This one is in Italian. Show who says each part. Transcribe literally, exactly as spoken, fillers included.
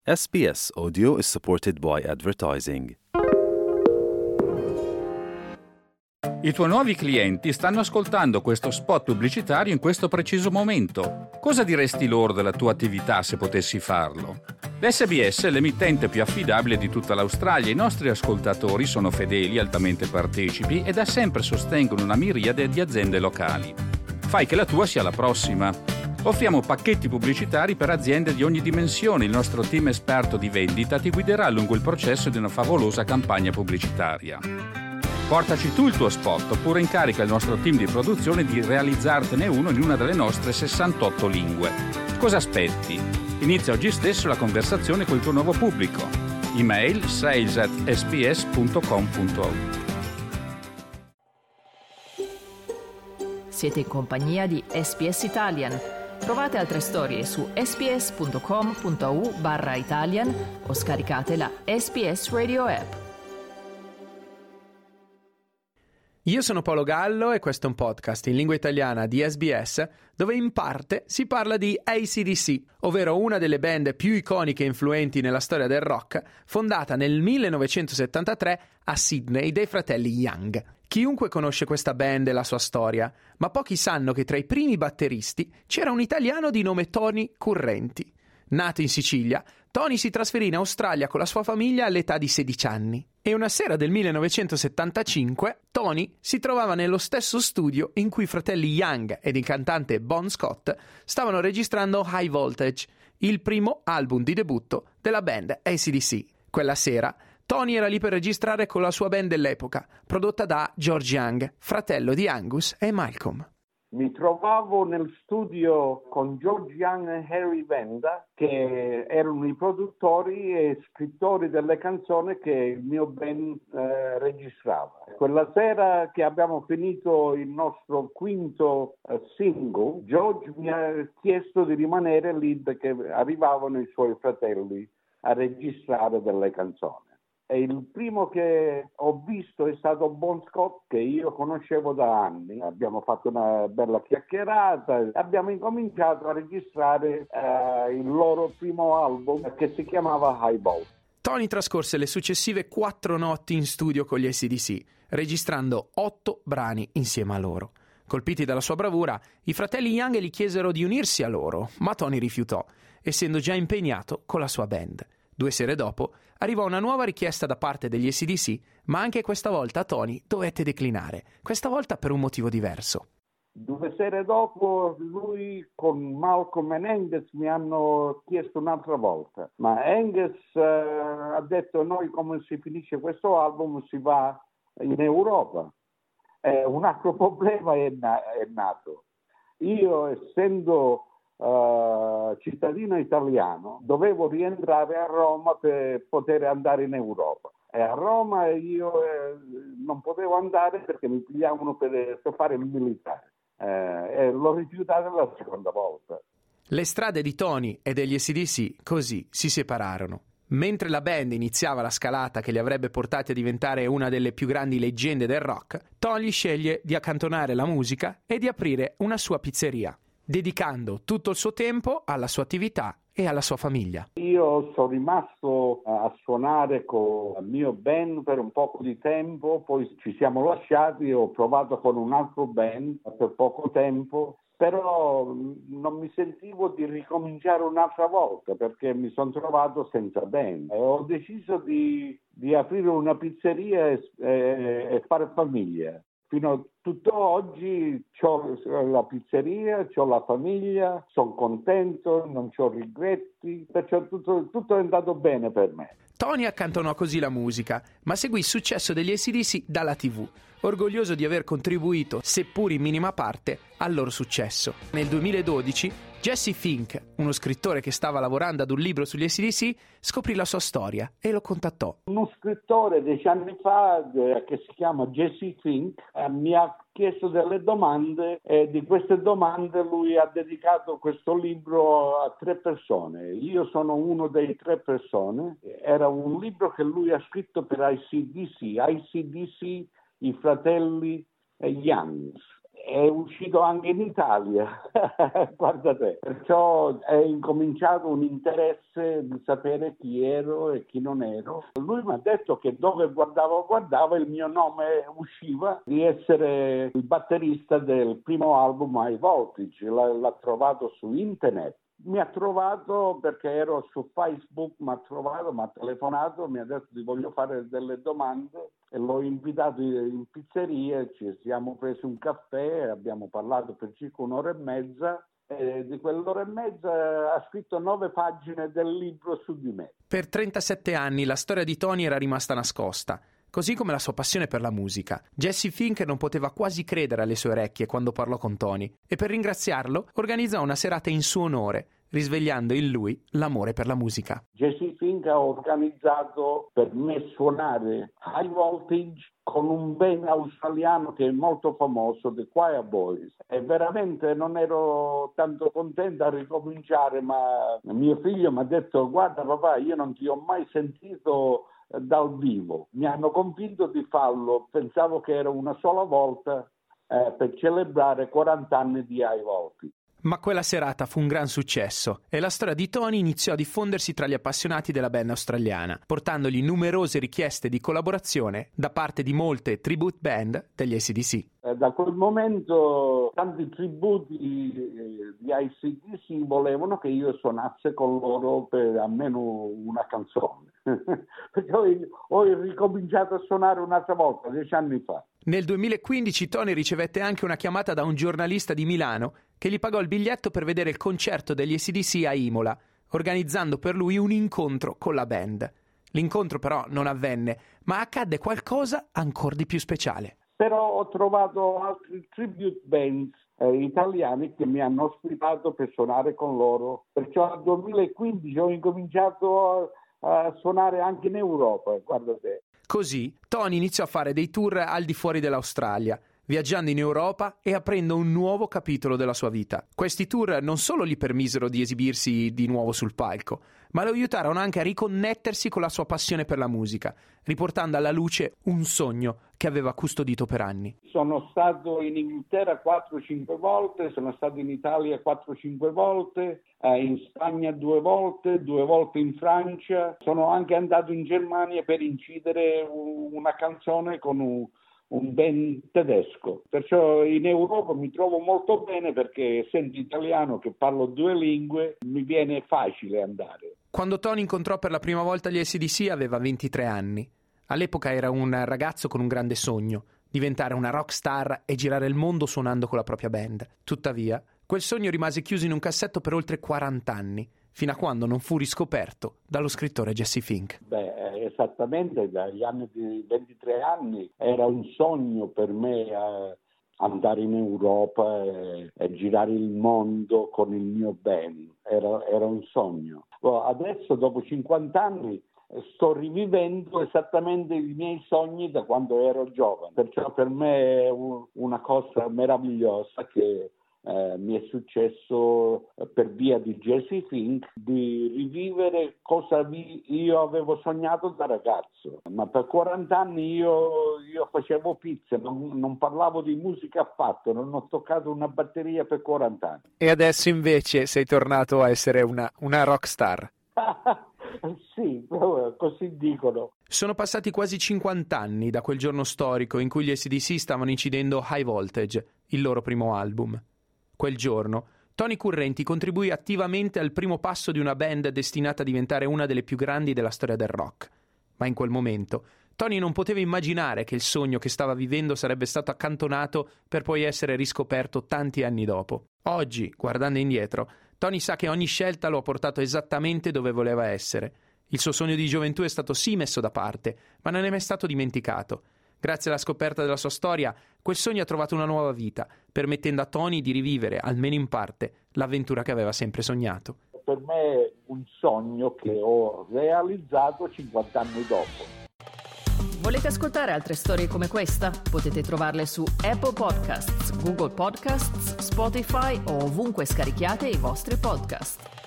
Speaker 1: S B S Audio is supported by advertising.
Speaker 2: I tuoi nuovi clienti stanno ascoltando questo spot pubblicitario in questo preciso momento. Cosa diresti loro della tua attività se potessi farlo? L'S B S è l'emittente più affidabile di tutta l'Australia. I nostri ascoltatori sono fedeli, altamente partecipi e da sempre sostengono una miriade di aziende locali. Fai che la tua sia la prossima. Offriamo pacchetti pubblicitari per aziende di ogni dimensione. Il nostro team esperto di vendita ti guiderà lungo il processo di una favolosa campagna pubblicitaria. Portaci tu il tuo spot oppure incarica il nostro team di produzione di realizzartene uno in una delle nostre sessantotto lingue. Cosa aspetti? Inizia oggi stesso la conversazione col tuo nuovo pubblico. Email sales at s b s punto com punto a u.
Speaker 3: Siete in compagnia di S B S Italian. Trovate altre storie su sbs.com.au barra Italian o scaricate la S B S Radio app.
Speaker 4: Io sono Paolo Gallo e questo è un podcast in lingua italiana di S B S dove in parte si parla di A C D C, ovvero una delle band più iconiche e influenti nella storia del rock, fondata nel millenovecentosettantatré a Sydney dai fratelli Young. Chiunque conosce questa band e la sua storia, ma pochi sanno che tra i primi batteristi c'era un italiano di nome Tony Currenti. Nato in Sicilia, Tony si trasferì in Australia con la sua famiglia all'età di sedici anni. E una sera del millenovecentosettantacinque, Tony si trovava nello stesso studio in cui i fratelli Young ed il cantante Bon Scott stavano registrando High Voltage, il primo album di debutto della band A C D C. Quella sera, Tony era lì per registrare con la sua band dell'epoca, prodotta da George Young, fratello di Angus e Malcolm.
Speaker 5: Mi trovavo nel studio con George Young e Harry Venda, che erano i produttori e scrittori delle canzoni che il mio band eh, registrava. Quella sera che abbiamo finito il nostro quinto eh, single, George mi ha chiesto di rimanere lì perché arrivavano i suoi fratelli a registrare delle canzoni. E il primo che ho visto è stato Bon Scott, che io conoscevo da anni. Abbiamo fatto una bella chiacchierata e abbiamo incominciato a registrare eh, il loro primo album che si chiamava Highball.
Speaker 4: Tony trascorse le successive quattro notti in studio con gli A C D C, registrando otto brani insieme a loro. Colpiti dalla sua bravura, i fratelli Young gli chiesero di unirsi a loro, ma Tony rifiutò, essendo già impegnato con la sua band. Due sere dopo arrivò una nuova richiesta da parte degli A C D C, ma anche questa volta Tony dovette declinare, questa volta per un motivo diverso.
Speaker 5: Due sere dopo lui con Malcolm e Angus mi hanno chiesto un'altra volta, ma Angus eh, ha detto: noi come si finisce questo album si va in Europa. Eh, un altro problema è, na- è nato. Io, essendo Uh, cittadino italiano, dovevo rientrare a Roma per poter andare in Europa. E a Roma io eh, non potevo andare perché mi pigliavano per, per fare il militare. Eh, e l'ho rifiutato la seconda volta.
Speaker 4: Le strade di Tony e degli A C D C così si separarono. Mentre la band iniziava la scalata che li avrebbe portati a diventare una delle più grandi leggende del rock, Tony sceglie di accantonare la musica e di aprire una sua pizzeria, dedicando tutto il suo tempo alla sua attività e alla sua famiglia.
Speaker 5: Io sono rimasto a suonare con il mio band per un poco di tempo, poi ci siamo lasciati e ho provato con un altro band per poco tempo, però non mi sentivo di ricominciare un'altra volta perché mi sono trovato senza band e ho deciso di, di aprire una pizzeria e, e, e fare famiglia. Fino a tutto oggi ho la pizzeria, ho la famiglia, sono contento, non ho regretti, perciò tutto, tutto è andato bene per me.
Speaker 4: Tony accantonò così la musica, ma seguì il successo degli A C D C dalla tivù, orgoglioso di aver contribuito, seppur in minima parte, al loro successo. Nel duemiladodici, Jesse Fink, uno scrittore che stava lavorando ad un libro sugli A C D C, scoprì la sua storia e lo contattò.
Speaker 5: Uno scrittore dieci anni fa, eh, che si chiama Jesse Fink, eh, mi ha chiesto delle domande e di queste domande lui ha dedicato questo libro a tre persone. Io sono uno dei tre persone. Era un libro che lui ha scritto per I C D C, I C D C, i fratelli Young. è uscito anche in Italia, guarda te. Perciò è incominciato un interesse di sapere chi ero e chi non ero. Lui mi ha detto che dove guardavo guardavo il mio nome usciva di essere il batterista del primo album High Voltage. L'ha, l'ha trovato su internet. Mi ha trovato perché ero su Facebook, mi ha trovato, mi ha telefonato, mi ha detto ti voglio fare delle domande e l'ho invitato in pizzeria, ci siamo presi un caffè, abbiamo parlato per circa un'ora e mezza e di quell'ora e mezza ha scritto nove pagine del libro su di me.
Speaker 4: Per trentasette anni la storia di Tony era rimasta nascosta, così come la sua passione per la musica. Jesse Fink non poteva quasi credere alle sue orecchie quando parlò con Tony e per ringraziarlo organizzò una serata in suo onore, risvegliando in lui l'amore per la musica.
Speaker 5: Jesse Fink ha organizzato per me suonare High Voltage con un band australiano che è molto famoso, The Choir Boys, e veramente non ero tanto contento a ricominciare, ma mio figlio mi ha detto guarda papà, io non ti ho mai sentito dal vivo, mi hanno convinto di farlo, pensavo che era una sola volta eh, per celebrare quaranta anni di High Voltage.
Speaker 4: Ma quella serata fu un gran successo e la storia di Tony iniziò a diffondersi tra gli appassionati della band australiana, portandogli numerose richieste di collaborazione da parte di molte tribute band degli A C D C.
Speaker 5: Eh, da quel momento tanti tributi di A C D C volevano che io suonassi con loro per almeno una canzone. Perché ho, ho ricominciato a suonare un'altra volta, dieci anni fa.
Speaker 4: Nel duemilaquindici Tony ricevette anche una chiamata da un giornalista di Milano che gli pagò il biglietto per vedere il concerto degli A C D C a Imola, organizzando per lui un incontro con la band. L'incontro però non avvenne, ma accadde qualcosa ancora di più speciale.
Speaker 5: Però ho trovato altri tribute bands eh, italiani che mi hanno ospitato per suonare con loro, perciò nel duemilaquindici ho incominciato a, a suonare anche in Europa, guarda te.
Speaker 4: Così Tony iniziò a fare dei tour al di fuori dell'Australia, viaggiando in Europa e aprendo un nuovo capitolo della sua vita. Questi tour non solo gli permisero di esibirsi di nuovo sul palco, ma lo aiutarono anche a riconnettersi con la sua passione per la musica, riportando alla luce un sogno che aveva custodito per anni.
Speaker 5: Sono stato in Inghilterra quattro cinque volte, sono stato in Italia quattro cinque volte, eh, in Spagna due volte, due volte in Francia. Sono anche andato in Germania per incidere una canzone con un un band tedesco, perciò in Europa mi trovo molto bene perché essendo italiano che parlo due lingue mi viene facile andare.
Speaker 4: Quando Tony incontrò per la prima volta gli A C D C aveva ventitré anni. All'epoca era un ragazzo con un grande sogno, diventare una rock star e girare il mondo suonando con la propria band. Tuttavia, quel sogno rimase chiuso in un cassetto per oltre quaranta anni, fino a quando non fu riscoperto dallo scrittore Jesse Fink.
Speaker 5: Beh, esattamente, dagli anni di ventitré anni era un sogno per me eh, andare in Europa e, e girare il mondo con il mio band, era, era un sogno. Adesso dopo cinquanta anni sto rivivendo esattamente i miei sogni da quando ero giovane, perciò per me è un, una cosa meravigliosa che Eh, mi è successo eh, per via di Jesse Fink di rivivere cosa vi, io avevo sognato da ragazzo, ma per quaranta anni io, io facevo pizze, non, non parlavo di musica affatto, non ho toccato una batteria per quaranta anni.
Speaker 4: E adesso invece sei tornato a essere una, una rock star.
Speaker 5: Sì, così dicono.
Speaker 4: Sono passati quasi cinquanta anni da quel giorno storico in cui gli A C D C stavano incidendo High Voltage, il loro primo album. Quel giorno, Tony Currenti contribuì attivamente al primo passo di una band destinata a diventare una delle più grandi della storia del rock. Ma in quel momento, Tony non poteva immaginare che il sogno che stava vivendo sarebbe stato accantonato per poi essere riscoperto tanti anni dopo. Oggi, guardando indietro, Tony sa che ogni scelta lo ha portato esattamente dove voleva essere. Il suo sogno di gioventù è stato sì messo da parte, ma non è mai stato dimenticato. Grazie alla scoperta della sua storia, quel sogno ha trovato una nuova vita, permettendo a Tony di rivivere, almeno in parte, l'avventura che aveva sempre sognato.
Speaker 5: Per me è un sogno che ho realizzato cinquanta anni dopo.
Speaker 3: Volete ascoltare altre storie come questa? Potete trovarle su Apple Podcasts, Google Podcasts, Spotify o ovunque scarichiate i vostri podcast.